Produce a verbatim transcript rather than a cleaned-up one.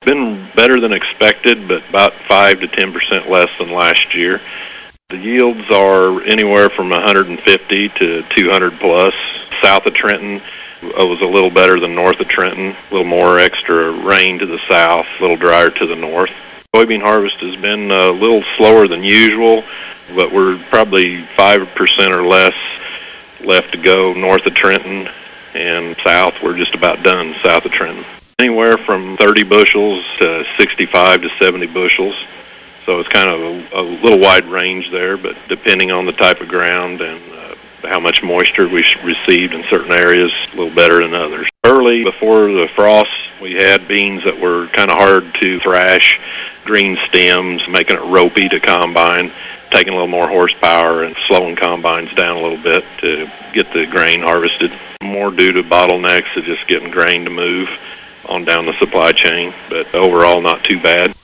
Been better than expected, but about five to ten percent less than last year. The yields are anywhere from one hundred fifty to two hundred plus. South of Trenton uh, was a little better than north of Trenton. A little more extra rain to the south, a little drier to the north. Soybean harvest has been a little slower than usual, but we're probably five percent or less left to go north of Trenton, and south we're just about done south of Trenton. Anywhere from thirty bushels to sixty-five to seventy bushels. So it's kind of a, a little wide range there, but depending on the type of ground and uh, how much moisture we received in certain areas, a little better than others. Early, before the frost, we had beans that were kind of hard to thrash, green stems, making it ropey to combine, taking a little more horsepower and slowing combines down a little bit to get the grain harvested. More due to bottlenecks of just getting grain to move on down the supply chain, but overall not too bad.